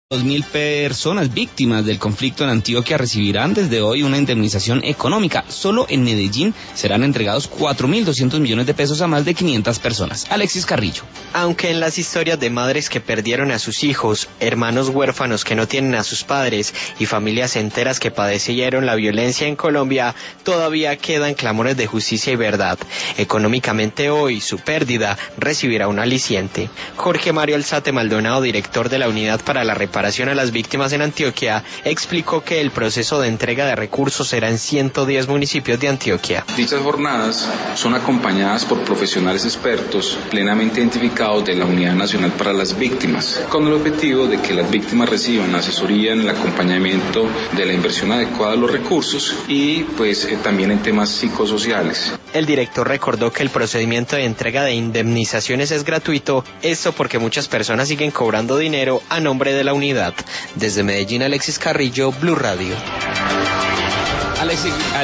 2.000 personas víctimas del conflicto en Antioquia recibirán desde hoy una indemnización económica. Solo en Medellín serán entregados 4.200 millones de pesos a más de 500 personas. Alexis Carrillo. Aunque en las historias de madres que perdieron a sus hijos, hermanos huérfanos que no tienen a sus padres y familias enteras que padecieron la violencia en Colombia, todavía quedan clamores de justicia y verdad. Económicamente hoy, su pérdida recibirá un aliciente. Jorge Mario Alzate Maldonado, director de la Unidad para la Reparación a las Víctimas en Antioquia, explicó que el proceso de entrega de recursos será en 110 municipios de Antioquia. Dichas jornadas son acompañadas por profesionales expertos plenamente identificados de la Unidad Nacional para las Víctimas, con el objetivo de que las víctimas reciban asesoría en el acompañamiento de la inversión adecuada de los recursos y también en temas psicosociales. El director recordó que el procedimiento de entrega de indemnizaciones es gratuito, esto porque muchas personas siguen cobrando dinero a nombre de la unidad. Desde Medellín, Alexis Carrillo, Blue Radio.